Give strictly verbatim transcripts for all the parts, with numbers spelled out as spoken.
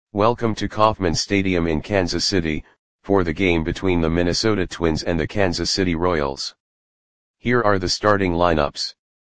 Welcome to Kauffman Stadium in Kansas City, for the game between the Minnesota Twins and the Kansas City Royals. Here are the starting lineups.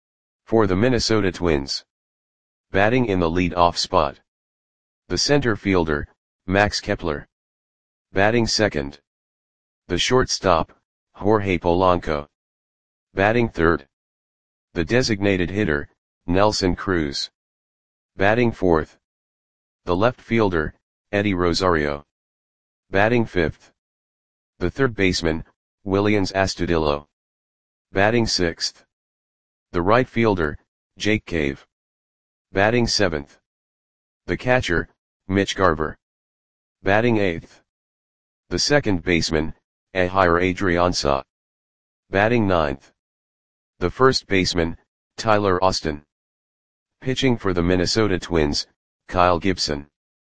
For the Minnesota Twins. Batting in the lead-off spot. The center fielder, Max Kepler. Batting second. The shortstop, Jorge Polanco. Batting third. The designated hitter, Nelson Cruz. Batting fourth. The left fielder, Eddie Rosario. Batting fifth. The third baseman, Willians Astudillo. Batting sixth. The right fielder, Jake Cave. Batting seventh. The catcher, Mitch Garver. Batting eighth. The second baseman, Ehire Adrianza. Batting ninth. The first baseman, Tyler Austin. Pitching for the Minnesota Twins, Kyle Gibson.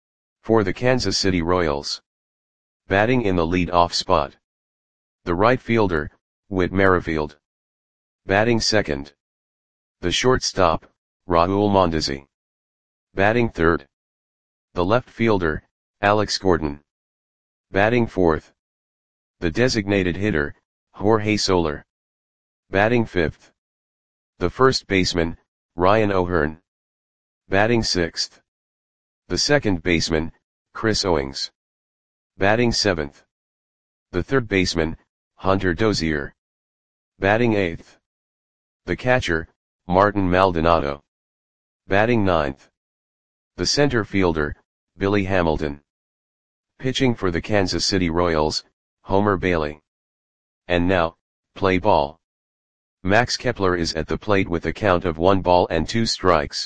For the Kansas City Royals. Batting in the lead-off spot. The right fielder, Whit Merrifield. Batting second. The shortstop, Raul Mondesi. Batting third. The left fielder, Alex Gordon. Batting fourth. The designated hitter, Jorge Soler. Batting fifth. The first baseman, Ryan O'Hearn. Batting sixth. The second baseman, Chris Owings. Batting seventh. The third baseman, Hunter Dozier. Batting eighth. The catcher, Martin Maldonado. Batting ninth. The center fielder, Billy Hamilton. Pitching for the Kansas City Royals, Homer Bailey. And now, play ball. Max Kepler is at the plate with a count of one ball and two strikes.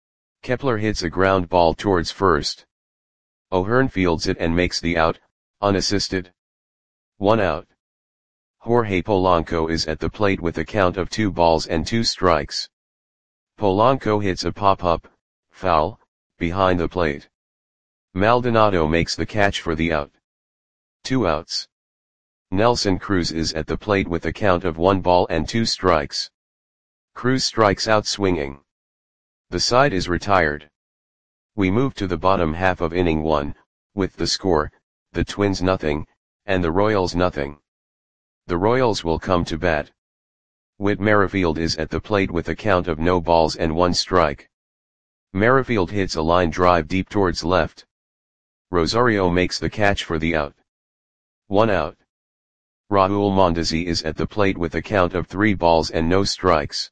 Kepler hits a ground ball towards first. O'Hearn fields it and makes the out, unassisted. One out. Jorge Polanco is at the plate with a count of two balls and two strikes. Polanco hits a pop-up, foul, behind the plate. Maldonado makes the catch for the out. Two outs. Nelson Cruz is at the plate with a count of one ball and two strikes. Cruz strikes out swinging. The side is retired. We move to the bottom half of inning one, with the score, the Twins nothing, and the Royals nothing. The Royals will come to bat. Whit Merrifield is at the plate with a count of no balls and one strike. Merrifield hits a line drive deep towards left. Rosario makes the catch for the out. One out. Raul Mondesi is at the plate with a count of three balls and no strikes.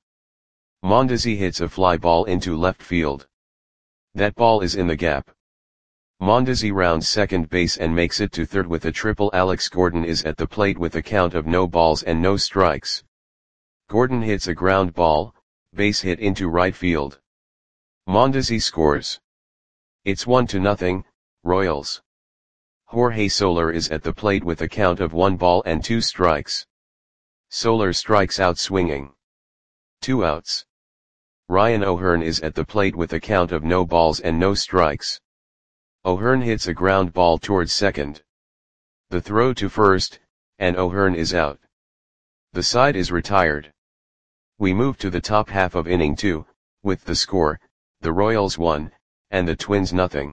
Mondesi hits a fly ball into left field. That ball is in the gap. Mondesi rounds second base and makes it to third with a triple. Alex Gordon is at the plate with a count of no balls and no strikes. Gordon hits a ground ball, base hit into right field. Mondesi scores. It's one to nothing, Royals. Jorge Soler is at the plate with a count of one ball and two strikes. Soler strikes out swinging. Two outs. Ryan O'Hearn is at the plate with a count of no balls and no strikes. O'Hearn hits a ground ball towards second. The throw to first, and O'Hearn is out. The side is retired. We move to the top half of inning two, with the score, the Royals one, and the Twins nothing.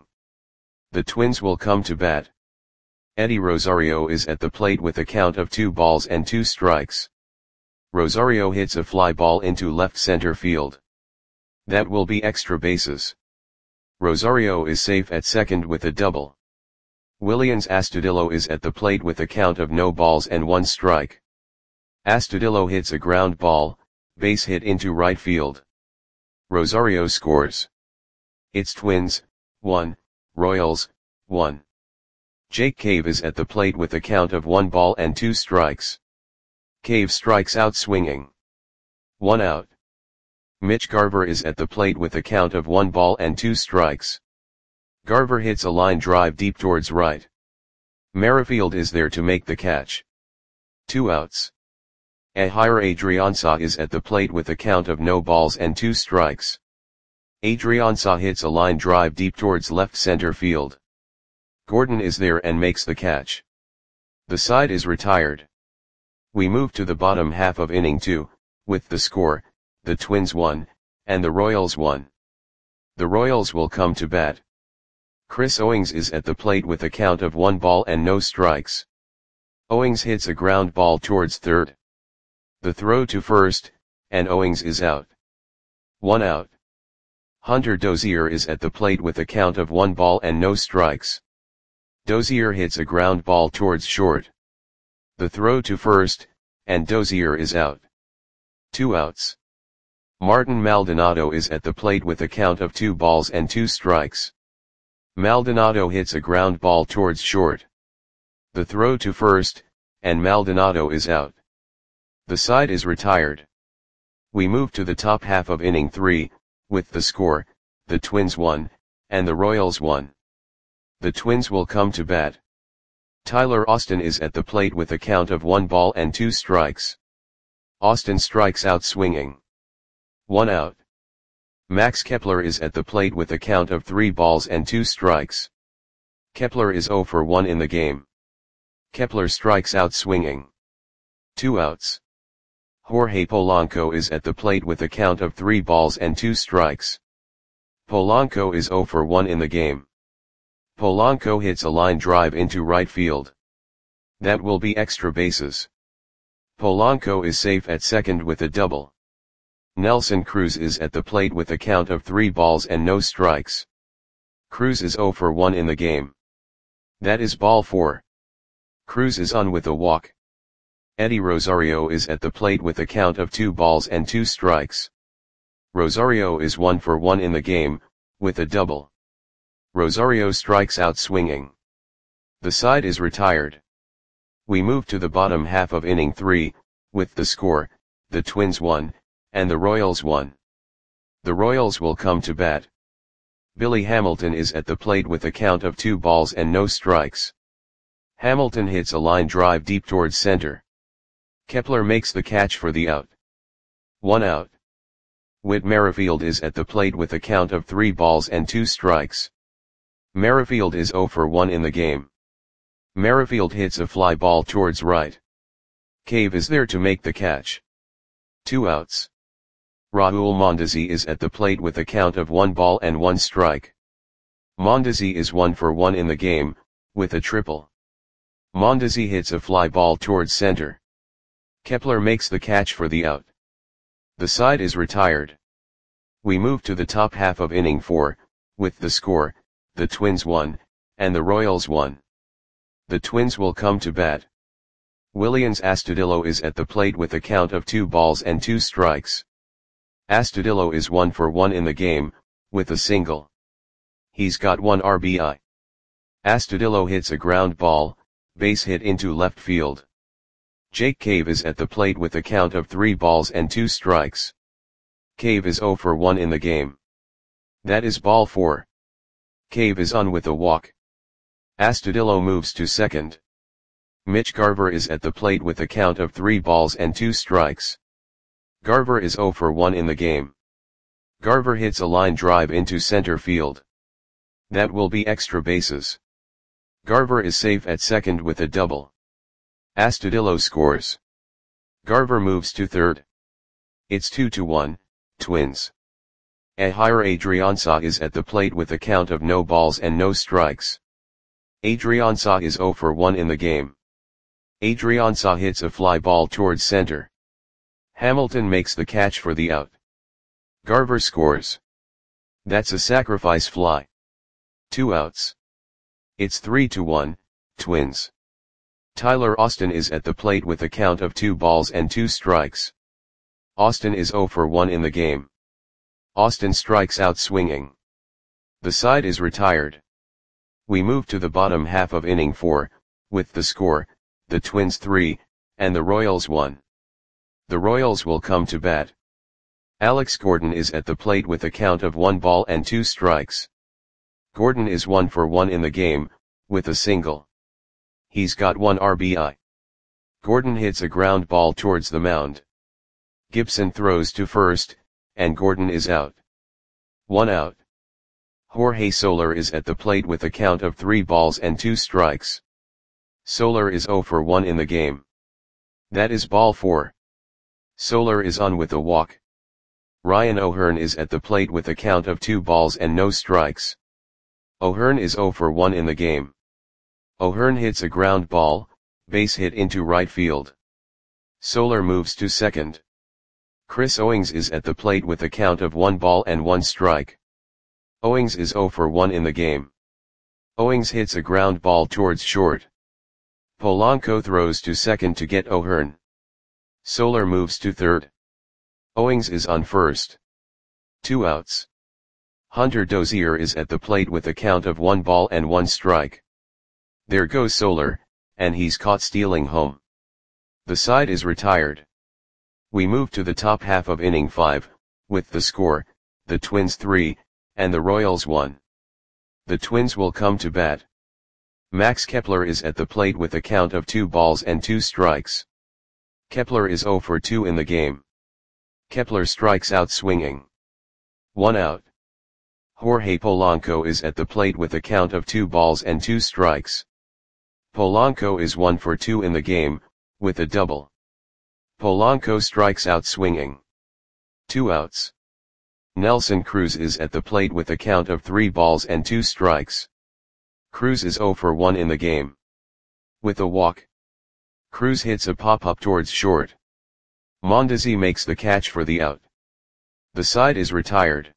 The Twins will come to bat. Eddie Rosario is at the plate with a count of two balls and two strikes. Rosario hits a fly ball into left center field. That will be extra bases. Rosario is safe at second with a double. Willians Astudillo is at the plate with a count of no balls and one strike. Astudillo hits a ground ball, base hit into right field. Rosario scores. It's Twins, one, Royals, one. Jake Cave is at the plate with a count of one ball and two strikes. Cave strikes out swinging. One out. Mitch Garver is at the plate with a count of one ball and two strikes. Garver hits a line drive deep towards right. Merrifield is there to make the catch. Two outs. Ehire Adrianza is at the plate with a count of no balls and two strikes. Adrianza hits a line drive deep towards left center field. Gordon is there and makes the catch. The side is retired. We move to the bottom half of inning two, with the score, the Twins won, and the Royals won. The Royals will come to bat. Chris Owings is at the plate with a count of one ball and no strikes. Owings hits a ground ball towards third. The throw to first, and Owings is out. One out. Hunter Dozier is at the plate with a count of one ball and no strikes. Dozier hits a ground ball towards short. The throw to first, and Dozier is out. Two outs. Martin Maldonado is at the plate with a count of two balls and two strikes. Maldonado hits a ground ball towards short. The throw to first, and Maldonado is out. The side is retired. We move to the top half of inning three, with the score, the Twins won, and the Royals won. The Twins will come to bat. Tyler Austin is at the plate with a count of one ball and two strikes. Austin strikes out swinging. One out. Max Kepler is at the plate with a count of three balls and two strikes. Kepler is oh for one in the game. Kepler strikes out swinging. Two outs. Jorge Polanco is at the plate with a count of three balls and two strikes. Polanco is oh for one in the game. Polanco hits a line drive into right field. That will be extra bases. Polanco is safe at second with a double. Nelson Cruz is at the plate with a count of three balls and no strikes. Cruz is oh for one in the game. That is ball four. Cruz is on with a walk. Eddie Rosario is at the plate with a count of two balls and two strikes. Rosario is one for one in the game, with a double. Rosario strikes out swinging. The side is retired. We move to the bottom half of inning three, with the score, the Twins won, and the Royals won. The Royals will come to bat. Billy Hamilton is at the plate with a count of two balls and no strikes. Hamilton hits a line drive deep towards center. Kepler makes the catch for the out. One out. Whit Merrifield is at the plate with a count of three balls and two strikes. Merrifield is oh for one in the game. Merrifield hits a fly ball towards right. Cave is there to make the catch. Two outs. Raul Mondesi is at the plate with a count of one ball and one strike. Mondesi is one for one in the game, with a triple. Mondesi hits a fly ball towards center. Kepler makes the catch for the out. The side is retired. We move to the top half of inning four, with the score, the Twins won, and the Royals won. The Twins will come to bat. Willians Astudillo is at the plate with a count of two balls and two strikes. Astudillo is one for one in the game, with a single. He's got one R B I. Astudillo hits a ground ball, base hit into left field. Jake Cave is at the plate with a count of three balls and two strikes. Cave is oh for one in the game. That is ball four. Cave is on with a walk. Astudillo moves to second. Mitch Garver is at the plate with a count of three balls and two strikes. Garver is oh for one in the game. Garver hits a line drive into center field. That will be extra bases. Garver is safe at second with a double. Astudillo scores. Garver moves to third. It's two to one, Twins. Ehire Adrianza is at the plate with a count of no balls and no strikes. Adrianza is oh for one in the game. Adrianza hits a fly ball towards center. Hamilton makes the catch for the out. Garver scores. That's a sacrifice fly. Two outs. It's three to one, Twins. Tyler Austin is at the plate with a count of two balls and two strikes. Austin is oh for one in the game. Austin strikes out swinging. The side is retired. We move to the bottom half of inning four, with the score, the Twins three, and the Royals one. The Royals will come to bat. Alex Gordon is at the plate with a count of one ball and two strikes. Gordon is one for one in the game, with a single. He's got one R B I. Gordon hits a ground ball towards the mound. Gibson throws to first, and Gordon is out. One out. Jorge Soler is at the plate with a count of three balls and two strikes. Soler is oh for one in the game. That is ball four. Soler is on with a walk. Ryan O'Hearn is at the plate with a count of two balls and no strikes. O'Hearn is zero for one in the game. O'Hearn hits a ground ball, base hit into right field. Soler moves to second. Chris Owings is at the plate with a count of one ball and one strike. Owings is zero for one in the game. Owings hits a ground ball towards short. Polanco throws to second to get O'Hearn. Soler moves to third. Owings is on first. Two outs. Hunter Dozier is at the plate with a count of one ball and one strike. There goes Soler, and he's caught stealing home. The side is retired. We move to the top half of inning five, with the score, the Twins three, and the Royals one. The Twins will come to bat. Max Kepler is at the plate with a count of two balls and two strikes. Kepler is zero for two in the game. Kepler strikes out swinging. One out. Jorge Polanco is at the plate with a count of two balls and two strikes. Polanco is one for two in the game, with a double. Polanco strikes out swinging. Two outs. Nelson Cruz is at the plate with a count of three balls and two strikes. Cruz is zero for one in the game. With a walk. Cruz hits a pop-up towards short. Mondesi makes the catch for the out. The side is retired.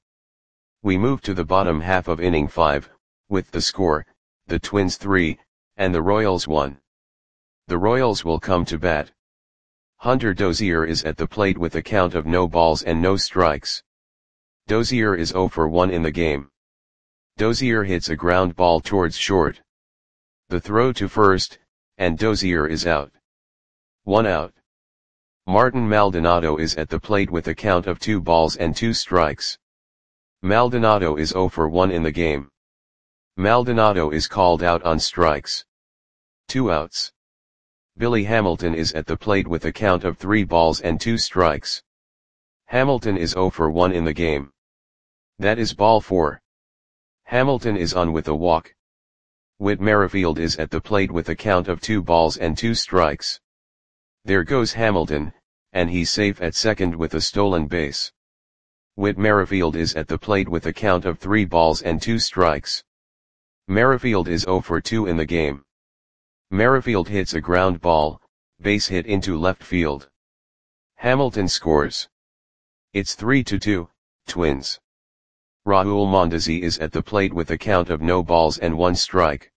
We move to the bottom half of inning five, with the score, the Twins three, and the Royals one. The Royals will come to bat. Hunter Dozier is at the plate with a count of no balls and no strikes. Dozier is zero for one in the game. Dozier hits a ground ball towards short. The throw to first, and Dozier is out. One out. Martin Maldonado is at the plate with a count of two balls and two strikes. Maldonado is zero for one in the game. Maldonado is called out on strikes. Two outs. Billy Hamilton is at the plate with a count of three balls and two strikes. Hamilton is zero for one in the game. That is ball four. Hamilton is on with a walk. Whit Merrifield is at the plate with a count of two balls and two strikes. There goes Hamilton, and he's safe at second with a stolen base. Whit Merrifield is at the plate with a count of three balls and two strikes. Merrifield is zero for two in the game. Merrifield hits a ground ball, base hit into left field. Hamilton scores. It's three to two, Twins. Raul Mondesi is at the plate with a count of no balls and one strike.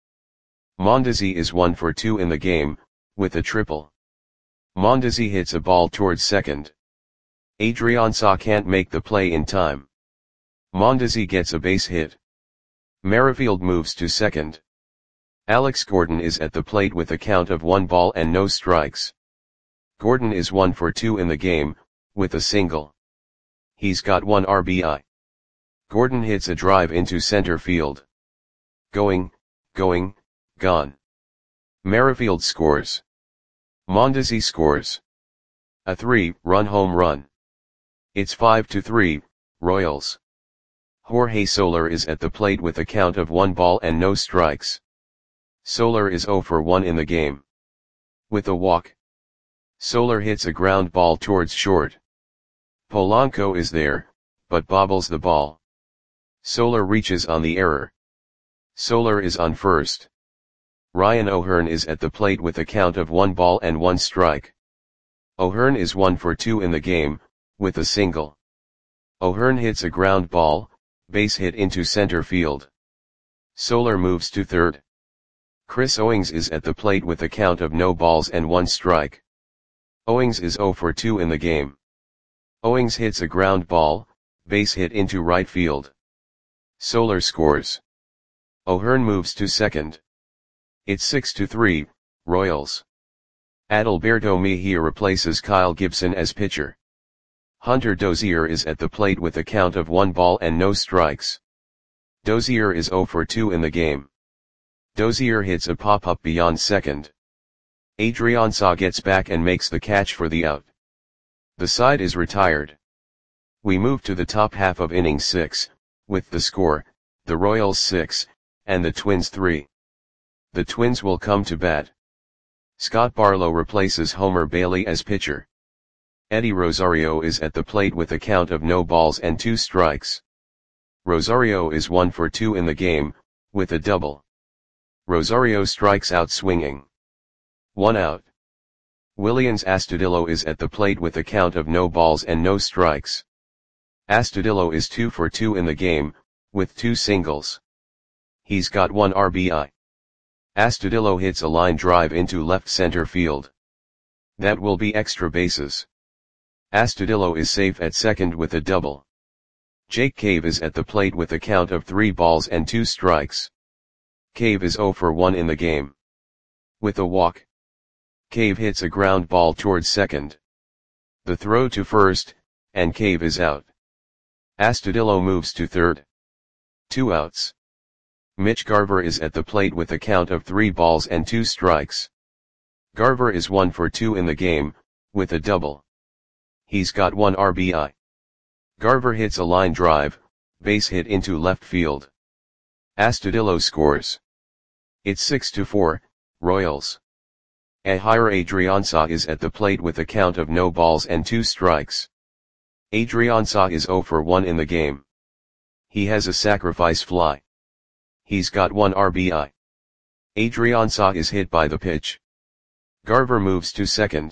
Mondesi is one for two in the game, with a triple. Mondesi hits a ball towards second. Adrian Saw can't make the play in time. Mondesi gets a base hit. Merrifield moves to second. Alex Gordon is at the plate with a count of one ball and no strikes. Gordon is one for two in the game, with a single. He's got one R B I. Gordon hits a drive into center field. Going, going, gone. Merrifield scores. Mondesi scores. A three-run home run. It's five to three, Royals. Jorge Soler is at the plate with a count of one ball and no strikes. Soler is zero for one in the game. With a walk. Soler hits a ground ball towards short. Polanco is there, but bobbles the ball. Soler reaches on the error. Soler is on first. Ryan O'Hearn is at the plate with a count of one ball and one strike. O'Hearn is one for two in the game, with a single. O'Hearn hits a ground ball, base hit into center field. Soler moves to third. Chris Owings is at the plate with a count of no balls and one strike. Owings is zero for two in the game. Owings hits a ground ball, base hit into right field. Soler scores. O'Hearn moves to second. It's six to three, Royals. Adalberto Mejia replaces Kyle Gibson as pitcher. Hunter Dozier is at the plate with a count of one ball and no strikes. Dozier is zero for two in the game. Dozier hits a pop-up beyond second. Adrian Saw gets back and makes the catch for the out. The side is retired. We move to the top half of inning six, with the score, the Royals six, and the Twins three. The Twins will come to bat. Scott Barlow replaces Homer Bailey as pitcher. Eddie Rosario is at the plate with a count of no balls and two strikes. Rosario is one for two in the game, with a double. Rosario strikes out swinging. One out. Willians Astudillo is at the plate with a count of no balls and no strikes. Astudillo is two for two in the game, with two singles. He's got one R B I. Astudillo hits a line drive into left center field. That will be extra bases. Astudillo is safe at second with a double. Jake Cave is at the plate with a count of three balls and two strikes. Cave is zero for one in the game. With a walk. Cave hits a ground ball towards second. The throw to first, and Cave is out. Astudillo moves to third. Two outs. Mitch Garver is at the plate with a count of three balls and two strikes. Garver is one for two in the game, with a double. He's got one R B I. Garver hits a line drive, base hit into left field. Astudillo scores. It's six to four, Royals. Ehire Adrianza is at the plate with a count of no balls and two strikes. Adrianza is zero for one in the game. He has a sacrifice fly. He's got one R B I. Adrianza is hit by the pitch. Garver moves to second.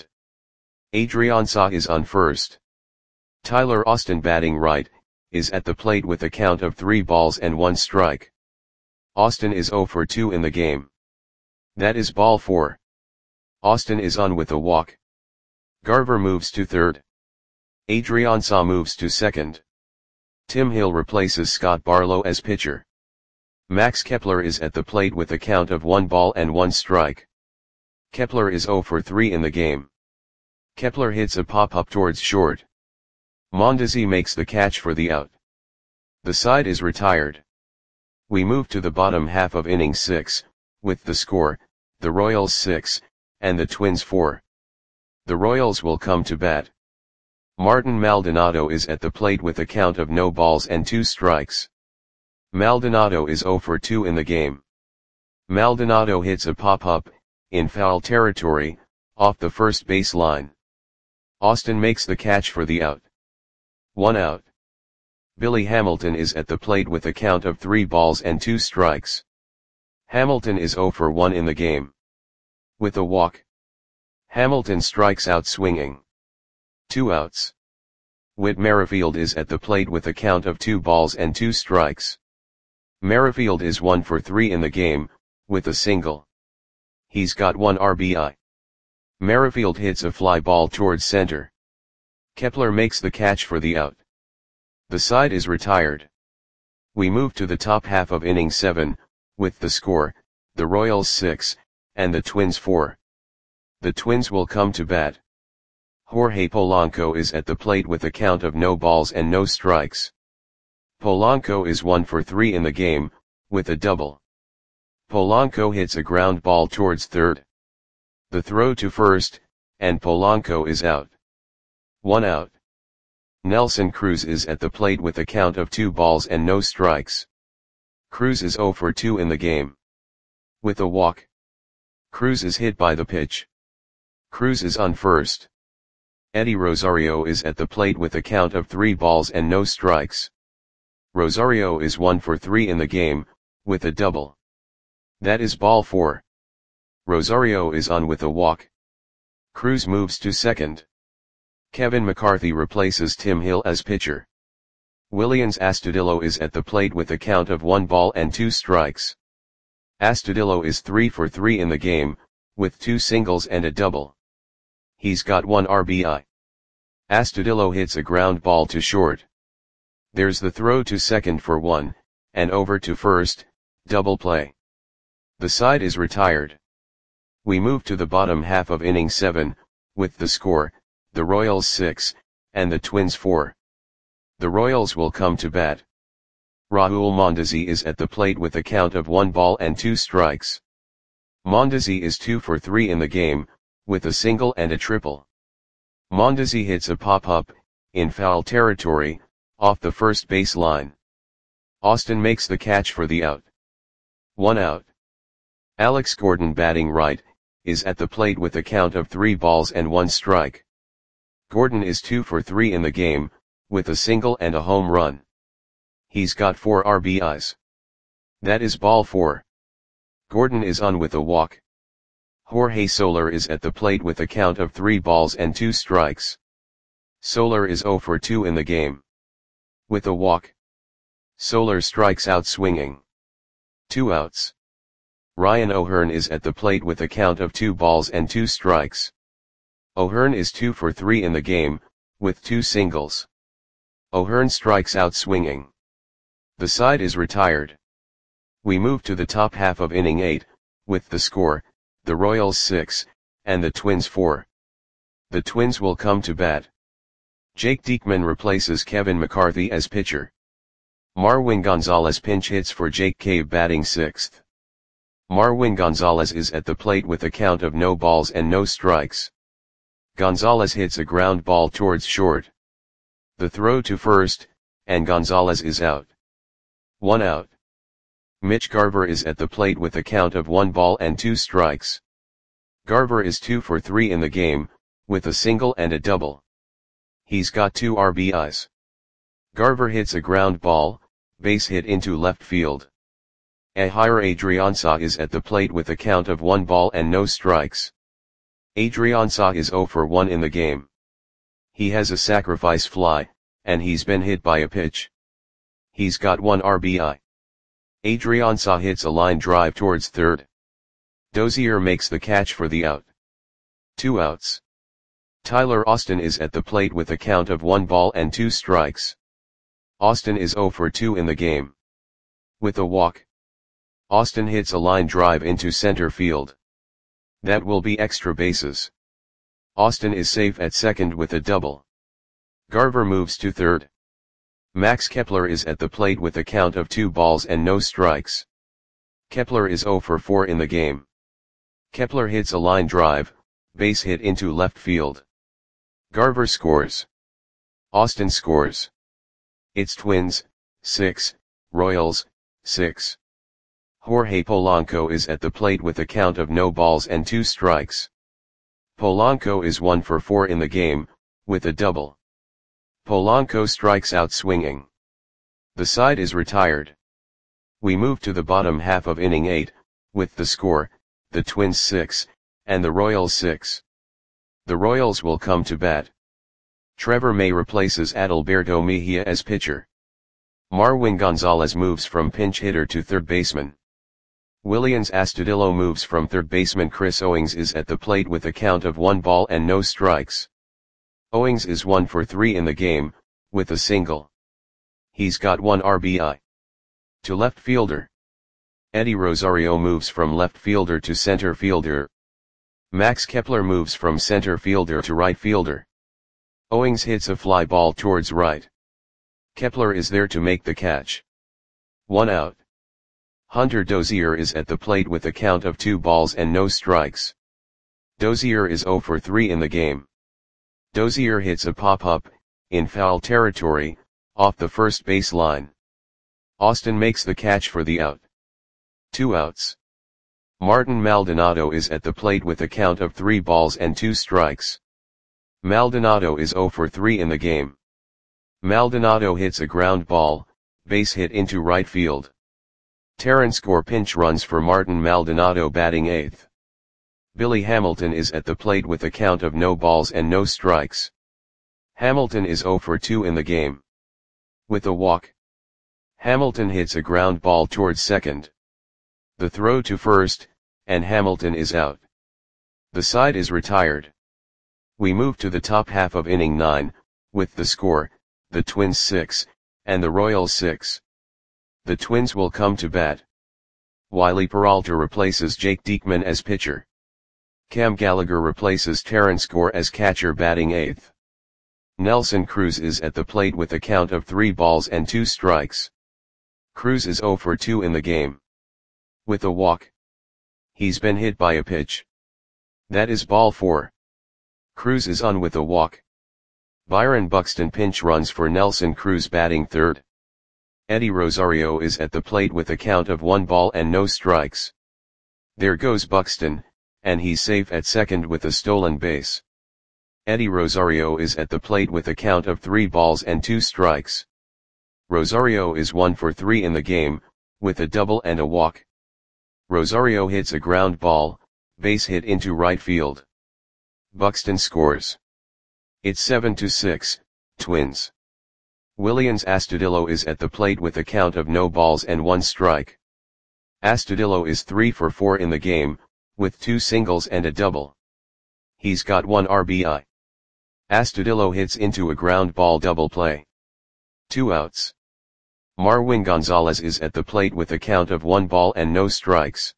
Adrianza is on first. Tyler Austin, batting right, is at the plate with a count of three balls and one strike. Austin is zero for two in the game. That is ball four. Austin is on with a walk. Garver moves to third. Adrianza moves to second. Tim Hill replaces Scott Barlow as pitcher. Max Kepler is at the plate with a count of one ball and one strike. Kepler is zero for three in the game. Kepler hits a pop-up towards short. Mondesi makes the catch for the out. The side is retired. We move to the bottom half of inning six, with the score, the Royals six, and the Twins four. The Royals will come to bat. Martin Maldonado is at the plate with a count of no balls and two strikes. Maldonado is zero for two in the game. Maldonado hits a pop-up, in foul territory, off the first base line. Austin makes the catch for the out. One out. Billy Hamilton is at the plate with a count of three balls and two strikes. Hamilton is zero for one in the game. With a walk. Hamilton strikes out swinging. Two outs. Whit Merrifield is at the plate with a count of two balls and two strikes. Merrifield is one for three in the game, with a single. He's got one R B I. Merrifield hits a fly ball towards center. Kepler makes the catch for the out. The side is retired. We move to the top half of inning seven, with the score, the Royals six, and the Twins four. The Twins will come to bat. Jorge Polanco is at the plate with a count of no balls and no strikes. Polanco is one for three in the game, with a double. Polanco hits a ground ball towards third. The throw to first, and Polanco is out. One out. Nelson Cruz is at the plate with a count of two balls and no strikes. Cruz is zero for two in the game. With a walk. Cruz is hit by the pitch. Cruz is on first. Eddie Rosario is at the plate with a count of three balls and no strikes. Rosario is one for three in the game, with a double. That is ball four. Rosario is on with a walk. Cruz moves to second. Kevin McCarthy replaces Tim Hill as pitcher. Willians Astudillo is at the plate with a count of one ball and two strikes. Astudillo is three for three in the game, with two singles and a double. He's got one R B I. Astudillo hits a ground ball to short. There's the throw to second for one, and over to first, double play. The side is retired. We move to the bottom half of inning seven, with the score, the Royals six, and the Twins four. The Royals will come to bat. Raul Mondesi is at the plate with a count of one ball and two strikes. Mondesi is two for three in the game, with a single and a triple. Mondesi hits a pop-up, in foul territory, off the first base line. Austin makes the catch for the out. One out. Alex Gordon, batting right, is at the plate with a count of three balls and one strike. Gordon is two for three in the game, with a single and a home run. He's got four R B Is. That is ball four. Gordon is on with a walk. Jorge Soler is at the plate with a count of three balls and two strikes. Soler is zero for two in the game. With a walk. Soler strikes out swinging. Two outs. Ryan O'Hearn is at the plate with a count of two balls and two strikes. O'Hearn is two for three in the game, with two singles. O'Hearn strikes out swinging. The side is retired. We move to the top half of inning eight, with the score, the Royals six, and the Twins four. The Twins will come to bat. Jake Diekman replaces Kevin McCarthy as pitcher. Marwin Gonzalez pinch hits for Jake Cave batting sixth. Marwin Gonzalez is at the plate with a count of no balls and no strikes. Gonzalez hits a ground ball towards short. The throw to first, and Gonzalez is out. One out. Mitch Garver is at the plate with a count of one ball and two strikes. Garver is two for three in the game, with a single and a double. He's got two R B Is. Garver hits a ground ball, base hit into left field. Ehire Adrianza is at the plate with a count of one ball and no strikes. Adrianza is zero for one in the game. He has a sacrifice fly, and he's been hit by a pitch. He's got one R B I. Adrianza hits a line drive towards third. Dozier makes the catch for the out. Two outs. Tyler Austin is at the plate with a count of one ball and two strikes. Austin is zero for two in the game. With a walk. Austin hits a line drive into center field. That will be extra bases. Austin is safe at second with a double. Garver moves to third. Max Kepler is at the plate with a count of two balls and no strikes. Kepler is zero for four in the game. Kepler hits a line drive, base hit into left field. Garver scores. Austin scores. It's Twins, six, Royals, six. Jorge Polanco is at the plate with a count of no balls and two strikes. Polanco is one for four in the game, with a double. Polanco strikes out swinging. The side is retired. We move to the bottom half of inning eight, with the score, the Twins six, and the Royals six. The Royals will come to bat. Trevor May replaces Adalberto Mejia as pitcher. Marwin Gonzalez moves from pinch hitter to third baseman. Willians Astudillo moves from third baseman. Chris Owings is at the plate with a count of one ball and no strikes. Owings is one for three in the game, with a single. He's got one R B I. To left fielder. Eddie Rosario moves from left fielder to center fielder. Max Kepler moves from center fielder to right fielder. Owings hits a fly ball towards right. Kepler is there to make the catch. One out. Hunter Dozier is at the plate with a count of two balls and no strikes. Dozier is zero for three in the game. Dozier hits a pop-up, in foul territory, off the first base line. Austin makes the catch for the out. Two outs. Martin Maldonado is at the plate with a count of three balls and two strikes. Maldonado is zero for three in the game. Maldonado hits a ground ball, base hit into right field. Terrence Gore pinch runs for Martin Maldonado batting eighth. Billy Hamilton is at the plate with a count of no balls and no strikes. Hamilton is zero for two in the game. With a walk. Hamilton hits a ground ball towards second. The throw to first, and Hamilton is out. The side is retired. We move to the top half of inning nine, with the score, the Twins six, and the Royals six. The Twins will come to bat. Wiley Peralta replaces Jake Diekman as pitcher. Cam Gallagher replaces Terrence Gore as catcher batting eighth. Nelson Cruz is at the plate with a count of three balls and two strikes. Cruz is zero for two in the game. With a walk. He's been hit by a pitch. That is ball four. Cruz is on with a walk. Byron Buxton pinch runs for Nelson Cruz batting third. Eddie Rosario is at the plate with a count of one ball and no strikes. There goes Buxton, and he's safe at second with a stolen base. Eddie Rosario is at the plate with a count of three balls and two strikes. Rosario is one for three in the game, with a double and a walk. Rosario hits a ground ball, base hit into right field. Buxton scores. It's seven to six, Twins. Willians Astudillo is at the plate with a count of no balls and one strike. Astudillo is three for four in the game, with two singles and a double. He's got one R B I. Astudillo hits into a ground ball double play. Two outs. Marwin Gonzalez is at the plate with a count of one ball and no strikes.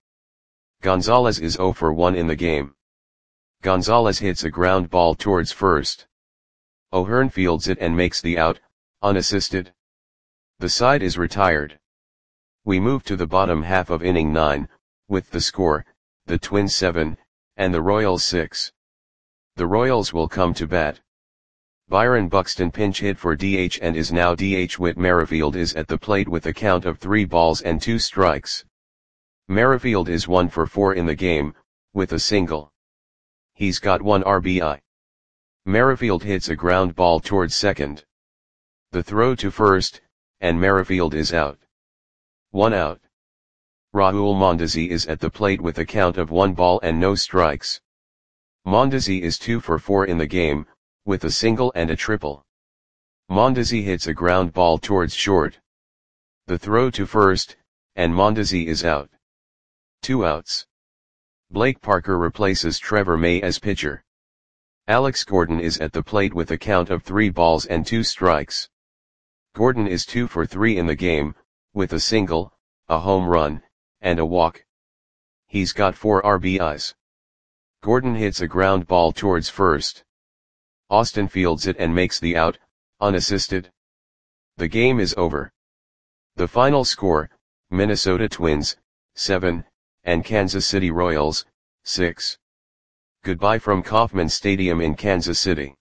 Gonzalez is zero for one in the game. Gonzalez hits a ground ball towards first. O'Hearn fields it and makes the out, unassisted. The side is retired. We move to the bottom half of inning nine, with the score, the Twins seven, and the Royals six. The Royals will come to bat. Byron Buxton pinch hit for D H and is now D H. Whit Merrifield is at the plate with a count of three balls and two strikes. Merrifield is one for four in the game, with a single. He's got one R B I. Merrifield hits a ground ball towards second. The throw to first, and Merrifield is out. One out. Raul Mondesi is at the plate with a count of one ball and no strikes. Mondesi is two for four in the game, with a single and a triple. Mondesi hits a ground ball towards short. The throw to first, and Mondesi is out. Two outs. Blake Parker replaces Trevor May as pitcher. Alex Gordon is at the plate with a count of three balls and two strikes. Gordon is two for three in the game, with a single, a home run, and a walk. He's got four R B Is. Gordon hits a ground ball towards first. Austin fields it and makes the out, unassisted. The game is over. The final score, Minnesota Twins, seven, and Kansas City Royals, six. Goodbye from Kauffman Stadium in Kansas City.